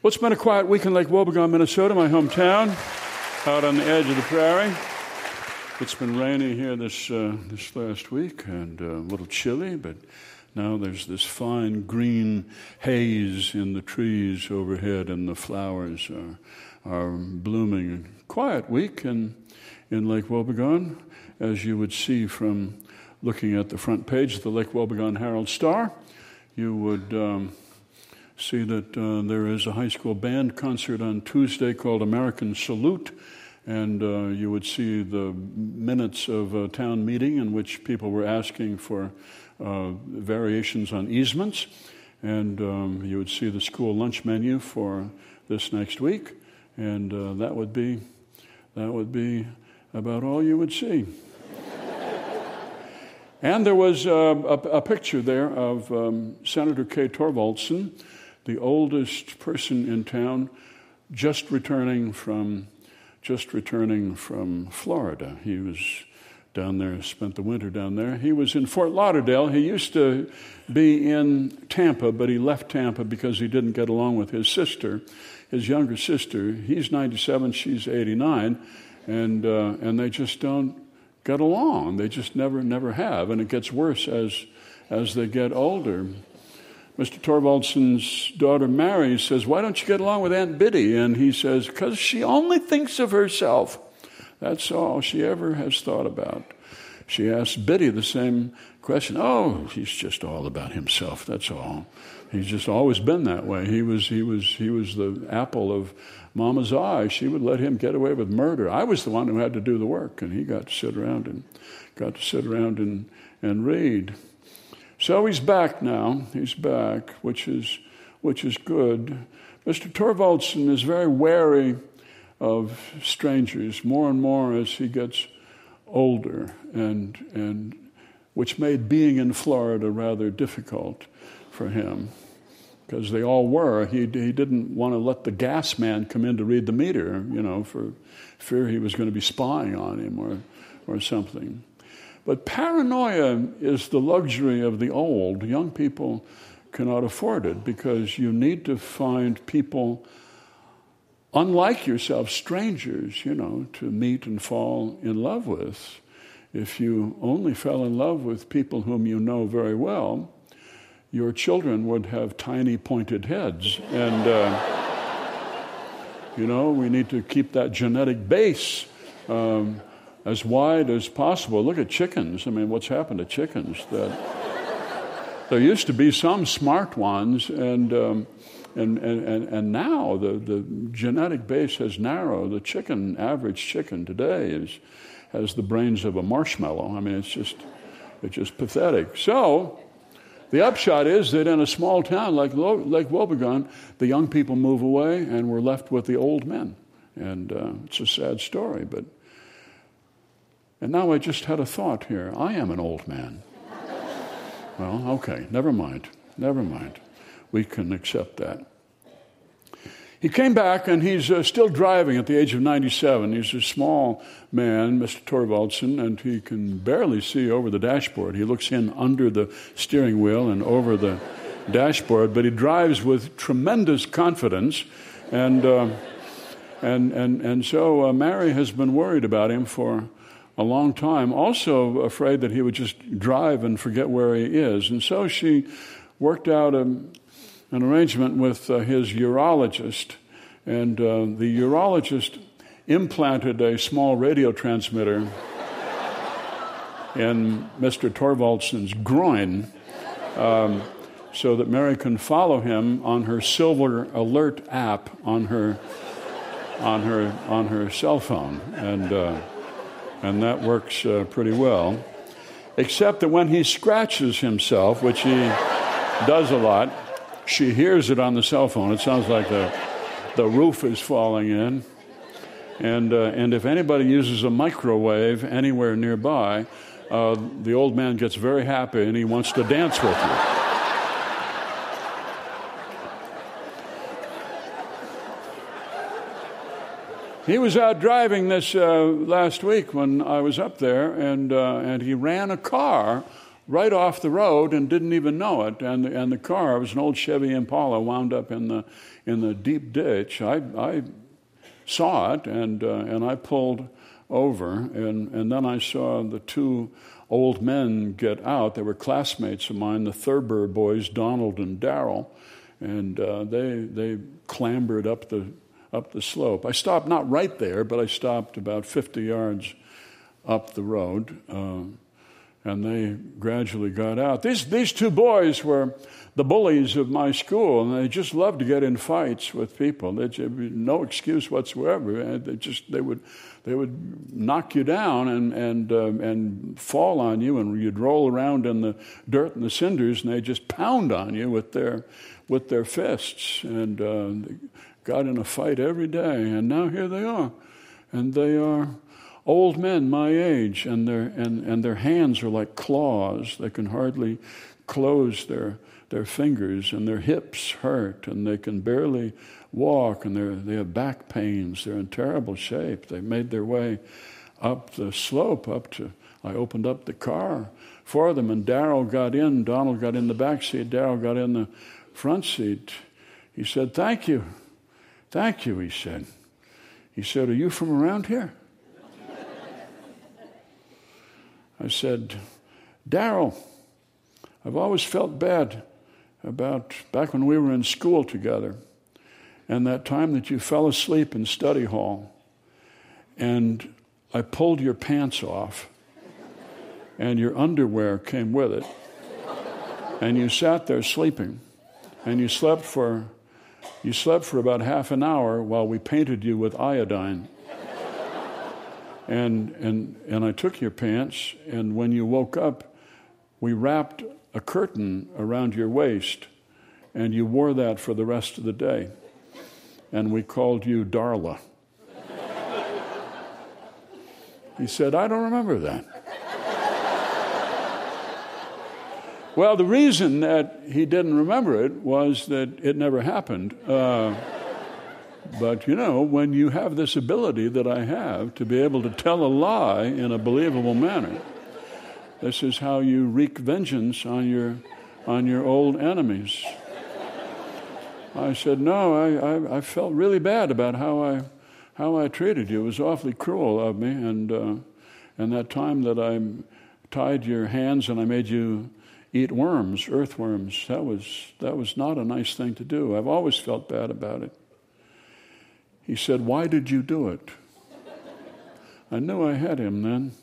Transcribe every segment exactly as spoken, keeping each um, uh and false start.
Well, it's been a quiet week in Lake Wobegon, Minnesota, my hometown, out on the edge of the prairie. It's been rainy here this uh, this last week and uh, a little chilly, but now there's this fine green haze in the trees overhead, and the flowers are, are blooming. Quiet week in, in Lake Wobegon, as you would see from looking at the front page of the Lake Wobegon Herald Star. You would um, see that uh, there is a high school band concert on Tuesday called American Salute, and uh, you would see the minutes of a town meeting in which people were asking for uh, variations on easements, and um, you would see the school lunch menu for this next week, and uh, that would be that would be about all you would see. And there was uh, a, a picture there of um, Senator Kay Torvaldsen, the oldest person in town, just returning from just returning from Florida. He was down there, spent the winter down there. He was in Fort Lauderdale. He used to be in Tampa, but he left Tampa because he didn't get along with his sister, his younger sister. He's ninety-seven, she's eighty-nine, and uh, and they just don't get along. They just never, never have, and it gets worse as as they get older. Mister Torvaldsen's daughter, Mary, says, "Why don't you get along with Aunt Biddy?" And he says, "Because she only thinks of herself. That's all she ever has thought about." She asks Biddy the same question. "Oh, he's just all about himself, that's all. He's just always been that way. He was he was, he was the apple of Mama's eye. She would let him get away with murder. I was the one who had to do the work, and he got to sit around and got to sit around and, and read." So he's back now. He's back, which is which is good. Mister Torvaldsen is very wary of strangers more and more as he gets older, and and which made being in Florida rather difficult for him, because they all were. He he didn't want to let the gas man come in to read the meter, you know, for fear he was going to be spying on him or or something. But paranoia is the luxury of the old. Young people cannot afford it because you need to find people unlike yourself, strangers, you know, to meet and fall in love with. If you only fell in love with people whom you know very well, your children would have tiny pointed heads. And, uh, you know, we need to keep that genetic base um, as wide as possible. Look at chickens. I mean, what's happened to chickens? That there used to be some smart ones, and um, and, and and now the, the genetic base has narrowed. The chicken, average chicken today, is has the brains of a marshmallow. I mean, it's just it's just pathetic. So the upshot is that in a small town like Lake Wobegon, the young people move away, and we're left with the old men, and uh, it's a sad story, but. And now I just had a thought here. I am an old man. Well, okay, never mind. Never mind. We can accept that. He came back, and he's uh, still driving at the age of ninety-seven. He's a small man, Mister Torvaldsen, and he can barely see over the dashboard. He looks in under the steering wheel and over the dashboard, but he drives with tremendous confidence. And uh, and and and so uh, Mary has been worried about him for a long time, also afraid that he would just drive and forget where he is. And so she worked out a, an arrangement with uh, his urologist, and uh, the urologist implanted a small radio transmitter in Mister Torvaldsen's groin um, so that Mary can follow him on her Silver Alert app on her on her on her cell phone, and uh, and that works uh, pretty well, except that when he scratches himself, which he does a lot, she hears it on the cell phone. It sounds like the the roof is falling in, and uh, and if anybody uses a microwave anywhere nearby, uh, the old man gets very happy and he wants to dance with you. He was out driving this uh, last week when I was up there, and uh, and he ran a car right off the road and didn't even know it. And and the car, it was an old Chevy Impala, wound up in the in the deep ditch. I I saw it and uh, and I pulled over, and and then I saw the two old men get out. They were classmates of mine, the Thurber boys, Donald and Darrell, and uh, they they clambered up the up the slope. I stopped not right there, but I stopped about fifty yards up the road, uh, and they gradually got out. These these two boys were the bullies of my school, and they just loved to get in fights with people. They just, no excuse whatsoever. They just they would they would knock you down and and uh, and fall on you, and you'd roll around in the dirt and the cinders, and they just pound on you with their with their fists, and uh, they got in a fight every day. And now here they are, and they are old men my age, and their and, and their hands are like claws. They can hardly close their their fingers, and their hips hurt, and they can barely walk, and they they have back pains. They're in terrible shape. They made their way up the slope, up to, I opened up the car for them, and Darrell got in, Donald got in the back seat, Darrell got in the front seat. He said, "Thank you, thank you," he said. He said, "Are you from around here?" I said, "Darrell, I've always felt bad about back when we were in school together, and that time that you fell asleep in study hall, and I pulled your pants off, and your underwear came with it, and you sat there sleeping, and you slept for you slept for about half an hour while we painted you with iodine. And and and I took your pants, and when you woke up, we wrapped a curtain around your waist, and you wore that for the rest of the day. And we called you Darla." He said, "I don't remember that." Well, the reason that he didn't remember it was that it never happened. Uh, But, you know, when you have this ability that I have to be able to tell a lie in a believable manner, this is how you wreak vengeance on your on your old enemies. I said, "No, I, I, I felt really bad about how I how I treated you. It was awfully cruel of me. And uh, and that time that I tied your hands and I made you eat worms, earthworms, that was that was not a nice thing to do. I've always felt bad about it." He said, "Why did you do it?" I knew I had him then.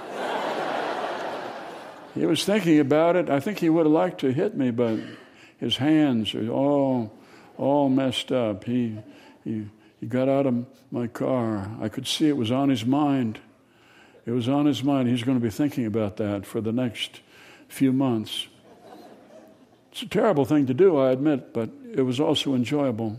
He was thinking about it. I think he would have liked to hit me, but his hands are all, all messed up. He, he, he got out of my car. I could see it was on his mind. It was on his mind. He's going to be thinking about that for the next few months. It's a terrible thing to do, I admit, but it was also enjoyable.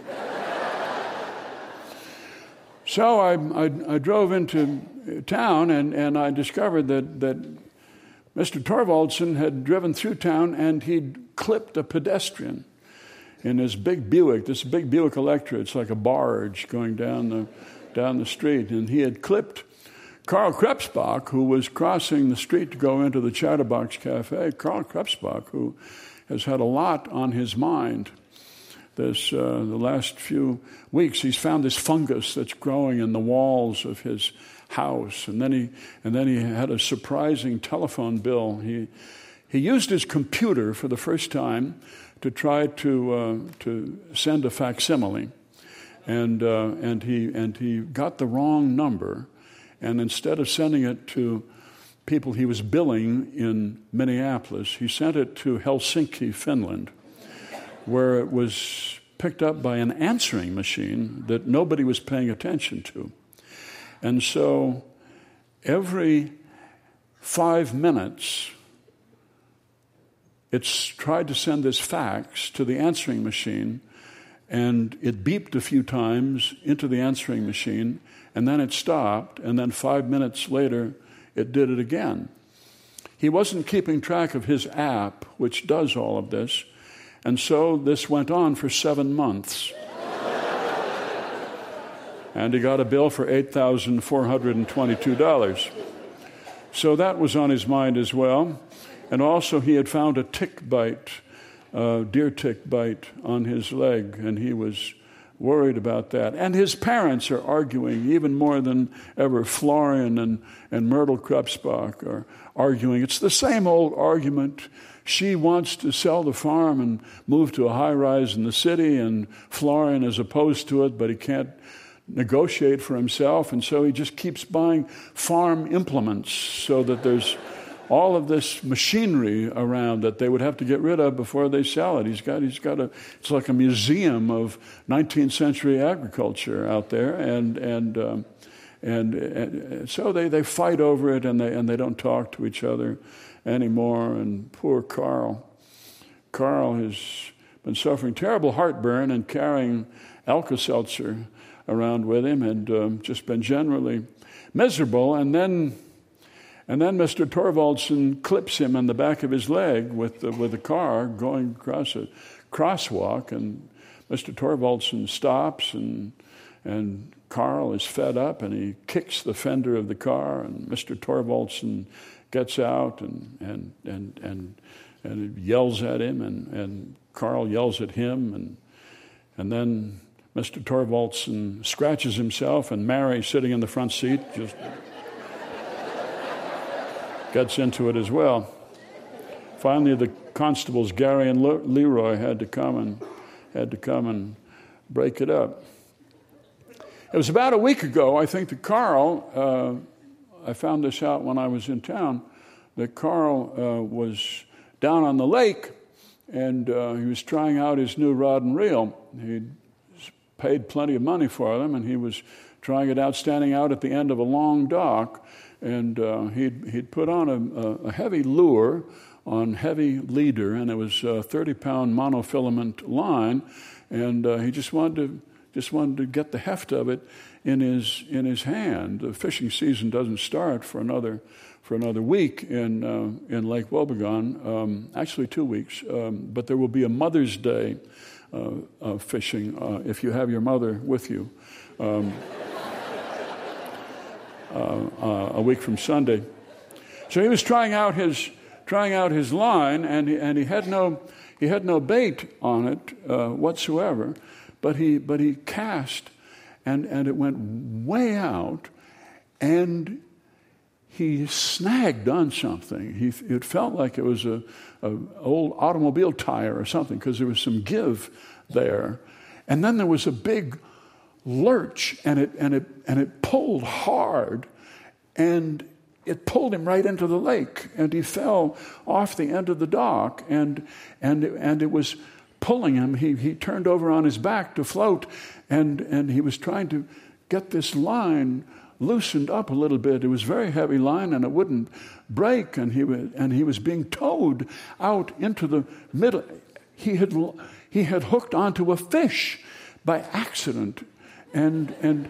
So I, I, I drove into town, and, and I discovered that, that Mister Torvaldsen had driven through town, and he'd clipped a pedestrian in his big Buick, this big Buick Electra. It's like a barge going down the down the street. And he had clipped Carl Krebsbach, who was crossing the street to go into the Chatterbox Cafe. Carl Krebsbach, who has had a lot on his mind this uh, the last few weeks. He's found this fungus that's growing in the walls of his house, and then he and then he had a surprising telephone bill. He he used his computer for the first time to try to uh, to send a facsimile, and uh, and he and he got the wrong number, and instead of sending it to people he was billing in Minneapolis, he sent it to Helsinki, Finland, where it was picked up by an answering machine that nobody was paying attention to. And so every five minutes, it's tried to send this fax to the answering machine, and it beeped a few times into the answering machine, and then it stopped, and then five minutes later, it did it again. He wasn't keeping track of his app, which does all of this, and so this went on for seven months. And he got a bill for eight thousand four hundred twenty-two dollars. So that was on his mind as well. And also he had found a tick bite, a deer tick bite on his leg, and he was worried about that. And his parents are arguing even more than ever. Florian and, and Myrtle Krebsbach are arguing. It's the same old argument. She wants to sell the farm and move to a high-rise in the city, and Florian is opposed to it, but he can't negotiate for himself, and so he just keeps buying farm implements so that there's all of this machinery around that they would have to get rid of before they sell it. He's got, he's got a, it's like a museum of nineteenth century agriculture out there, and and um, and, and so they, they fight over it, and they and they don't talk to each other anymore. And poor Carl, Carl has been suffering terrible heartburn and carrying Alka-Seltzer around with him, and um, just been generally miserable. And then. And then Mister Thorvaldsen clips him on the back of his leg with the, with a car going across a crosswalk, and Mister Thorvaldsen stops, and and Carl is fed up, and he kicks the fender of the car, and Mister Thorvaldsen gets out and and and and, and yells at him, and, and Carl yells at him, and and then Mister Thorvaldsen scratches himself, and Mary, sitting in the front seat, just gets into it as well. Finally, the constables, Gary and Le- Leroy, had to come and had to come and break it up. It was about a week ago, I think, that Carl, uh, I found this out when I was in town, that Carl uh, was down on the lake, and uh, he was trying out his new rod and reel. He'd paid plenty of money for them, and he was trying it out, standing out at the end of a long dock. And uh, he'd, he'd put on a, a heavy lure on heavy leader, and it was a thirty-pound monofilament line, and uh, he just wanted to just wanted to get the heft of it in his in his hand. The fishing season doesn't start for another for another week in uh, in Lake Wobegon, um, actually two weeks. Um, but there will be a Mother's Day uh, uh, fishing uh, if you have your mother with you. Um, Uh, uh, a week from Sunday. So he was trying out his trying out his line, and he, and he had no he had no bait on it uh, whatsoever, but he but he cast, and and it went way out, and he snagged on something. He it felt like it was a, a old automobile tire or something, because there was some give there, and then there was a big lurch, and it and it and it pulled hard, and it pulled him right into the lake, and he fell off the end of the dock, and and and it was pulling him. He he turned over on his back to float, and and he was trying to get this line loosened up a little bit. It was a very heavy line, and it wouldn't break, and he was and he was being towed out into the middle. He had he had hooked onto a fish by accident. And and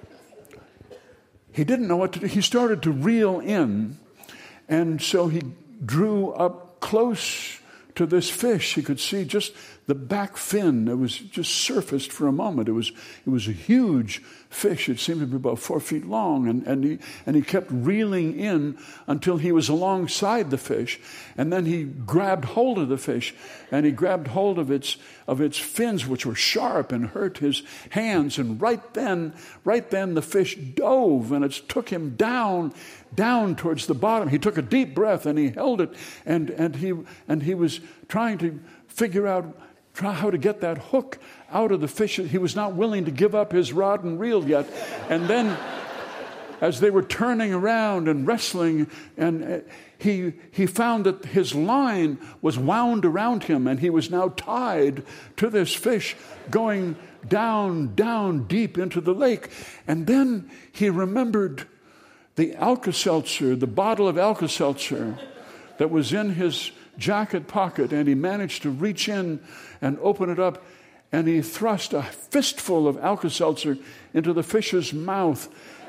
he didn't know what to do. He started to reel in, and so he drew up close to this fish. He could see just the back fin. It was just surfaced for a moment. It was it was a huge fish. It seemed to be about four feet long, and, and he and he kept reeling in until he was alongside the fish, and then he grabbed hold of the fish, and he grabbed hold of its of its fins, which were sharp and hurt his hands. And right then, right then, the fish dove, and it took him down, down towards the bottom. He took a deep breath, and he held it, and and he and he was trying to figure out try how to get that hook out of the fish. He was not willing to give up his rod and reel yet. And then, as they were turning around and wrestling, and he he found that his line was wound around him, and he was now tied to this fish, going down, down deep into the lake. And then he remembered the Alka-Seltzer, the bottle of Alka-Seltzer that was in his jacket pocket, and he managed to reach in and open it up, and he thrust a fistful of Alka-Seltzer into the fish's mouth.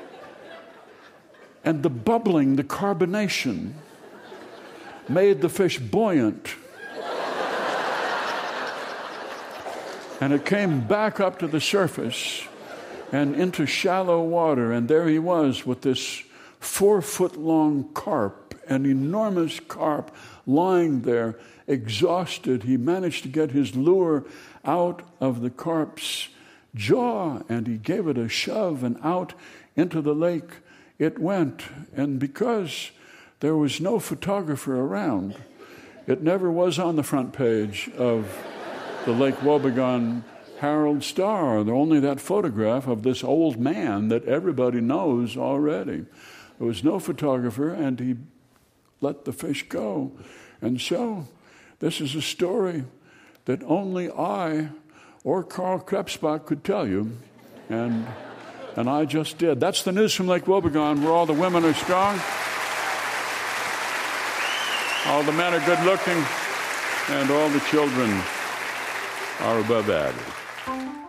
And the bubbling, the carbonation, made the fish buoyant. And it came back up to the surface and into shallow water, and there he was with this four-foot-long carp an enormous carp lying there, exhausted. He managed to get his lure out of the carp's jaw, and he gave it a shove, and out into the lake it went. And because there was no photographer around, it never was on the front page of the Lake Wobegon Herald Star. There only that photograph of this old man that everybody knows already. There was no photographer, and he let the fish go. And so this is a story that only I or Carl Krebsbach could tell you, and and I just did. That's the news from Lake Wobegon, where all the women are strong, all the men are good-looking, and all the children are above average.